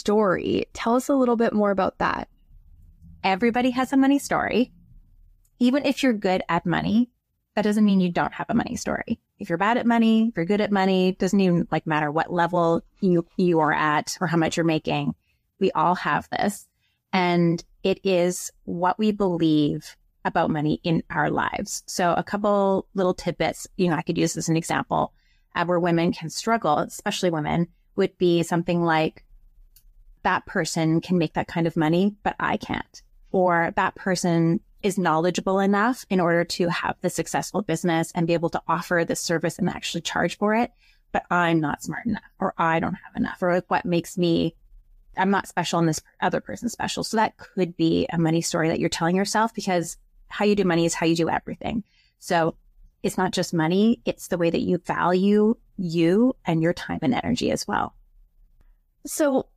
story. Tell us a little bit more about that. Everybody has a money story. Even if you're good at money, that doesn't mean you don't have a money story. If you're bad at money, if you're good at money, doesn't even matter what level you are at or how much you're making. We all have this. And it is what we believe about money in our lives. So a couple little tidbits, I could use as an example where women can struggle, especially women, would be something like, that person can make that kind of money, but I can't. Or that person is knowledgeable enough in order to have the successful business and be able to offer the service and actually charge for it, but I'm not smart enough, or I don't have enough, or what makes me, I'm not special and this other person's special. So that could be a money story that you're telling yourself, because how you do money is how you do everything. So it's not just money, it's the way that you value you and your time and energy as well. So